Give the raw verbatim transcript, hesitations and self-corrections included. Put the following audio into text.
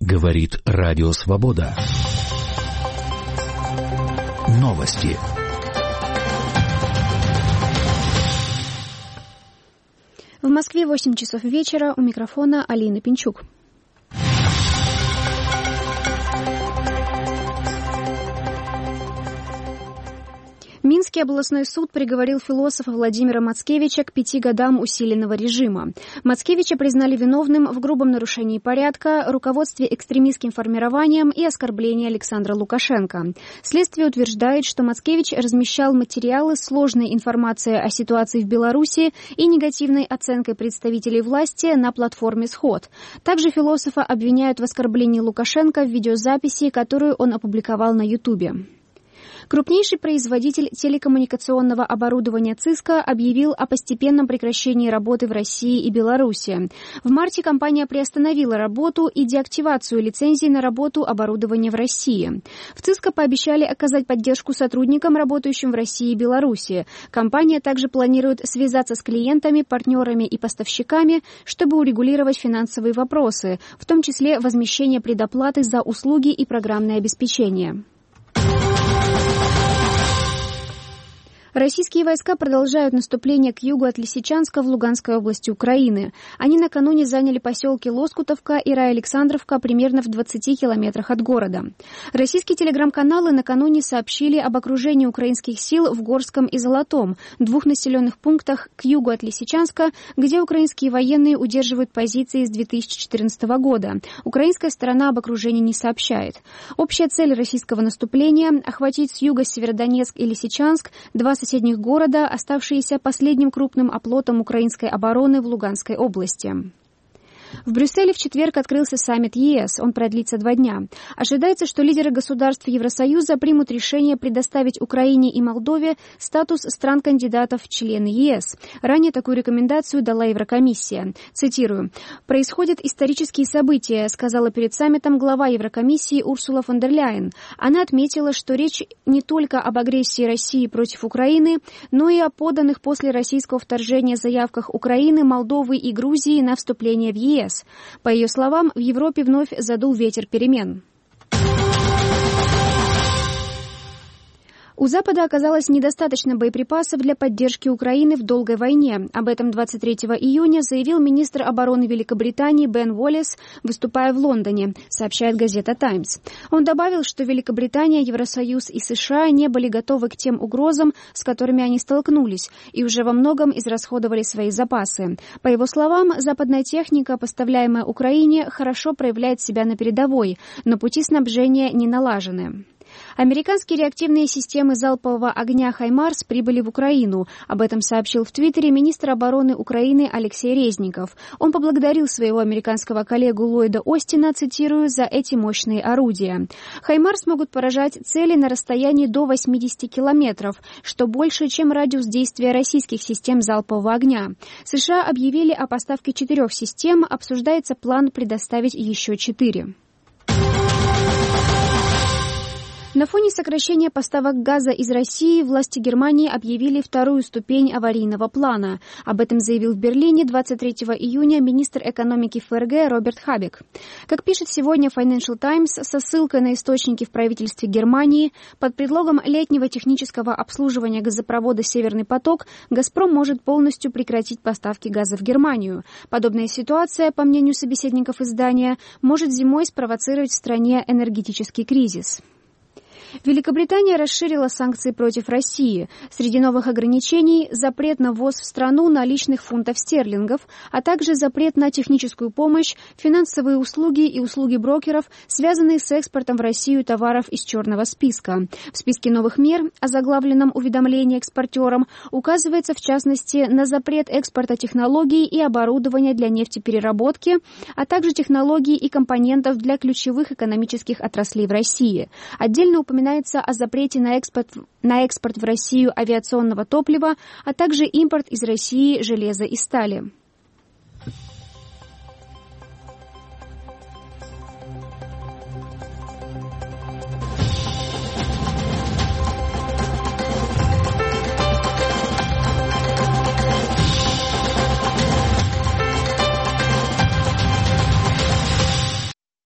Говорит Радио Свобода. Новости. В Москве восемь часов вечера. У микрофона Алина Пинчук. Минский областной суд приговорил философа Владимира Мацкевича к пяти годам усиленного режима. Мацкевича признали виновным в грубом нарушении порядка, руководстве экстремистским формированием и оскорблении Александра Лукашенко. Следствие утверждает, что Мацкевич размещал материалы с сложной информацией о ситуации в Беларуси и негативной оценкой представителей власти на платформе «Сход». Также философа обвиняют в оскорблении Лукашенко в видеозаписи, которую он опубликовал на Ютубе. Крупнейший производитель телекоммуникационного оборудования «Циско» объявил о постепенном прекращении работы в России и Беларуси. В марте компания приостановила работу и деактивацию лицензий на работу оборудования в России. В «Циско» пообещали оказать поддержку сотрудникам, работающим в России и Беларуси. Компания также планирует связаться с клиентами, партнерами и поставщиками, чтобы урегулировать финансовые вопросы, в том числе возмещение предоплаты за услуги и программное обеспечение. Российские войска продолжают наступление к югу от Лисичанска в Луганской области Украины. Они накануне заняли поселки Лоскутовка и Райалександровка примерно в двадцати километрах от города. Российские телеграм-каналы накануне сообщили об окружении украинских сил в Горском и Золотом, двух населенных пунктах к югу от Лисичанска, где украинские военные удерживают позиции с две тысячи четырнадцатого года. Украинская сторона об окружении не сообщает. Общая цель российского наступления – охватить с юга Северодонецк и Лисичанск, два соседних города, оставшиеся последним крупным оплотом украинской обороны в Луганской области. В Брюсселе в четверг открылся саммит ЕС. Он продлится два дня. Ожидается, что лидеры государств Евросоюза примут решение предоставить Украине и Молдове статус стран-кандидатов в члены ЕС. Ранее такую рекомендацию дала Еврокомиссия. Цитирую. «Происходят исторические события», сказала перед саммитом глава Еврокомиссии Урсула фон дер Ляйен. Она отметила, что речь не только об агрессии России против Украины, но и о поданных после российского вторжения заявках Украины, Молдовы и Грузии на вступление в ЕС. По ее словам, в Европе вновь задул ветер перемен. У Запада оказалось недостаточно боеприпасов для поддержки Украины в долгой войне. Об этом двадцать третьего июня заявил министр обороны Великобритании Бен Уоллес, выступая в Лондоне, сообщает газета «Таймс». Он добавил, что Великобритания, Евросоюз и США не были готовы к тем угрозам, с которыми они столкнулись, и уже во многом израсходовали свои запасы. По его словам, западная техника, поставляемая Украине, хорошо проявляет себя на передовой, но пути снабжения не налажены. Американские реактивные системы залпового огня «Хаймарс» прибыли в Украину. Об этом сообщил в Твиттере министр обороны Украины Алексей Резников. Он поблагодарил своего американского коллегу Ллойда Остина, цитирую, «за эти мощные орудия». «Хаймарс» могут поражать цели на расстоянии до восьмидесяти километров, что больше, чем радиус действия российских систем залпового огня. США объявили о поставке четырех систем, обсуждается план предоставить еще четыре. На фоне сокращения поставок газа из России власти Германии объявили вторую ступень аварийного плана. Об этом заявил в Берлине двадцать третьего июня министр экономики ФРГ Роберт Хабек. Как пишет сегодня Financial Times со ссылкой на источники в правительстве Германии, под предлогом летнего технического обслуживания газопровода «Северный поток» «Газпром» может полностью прекратить поставки газа в Германию. Подобная ситуация, по мнению собеседников издания, может зимой спровоцировать в стране энергетический кризис. Великобритания расширила санкции против России. Среди новых ограничений – запрет на ввоз в страну наличных фунтов стерлингов, а также запрет на техническую помощь, финансовые услуги и услуги брокеров, связанные с экспортом в Россию товаров из черного списка. В списке новых мер, озаглавленном «Уведомление экспортерам», указывается в частности на запрет экспорта технологий и оборудования для нефтепереработки, а также технологий и компонентов для ключевых экономических отраслей в России. Отдельно упоминается о запрете на экспорт, на экспорт в Россию авиационного топлива, а также импорт из России железа и стали.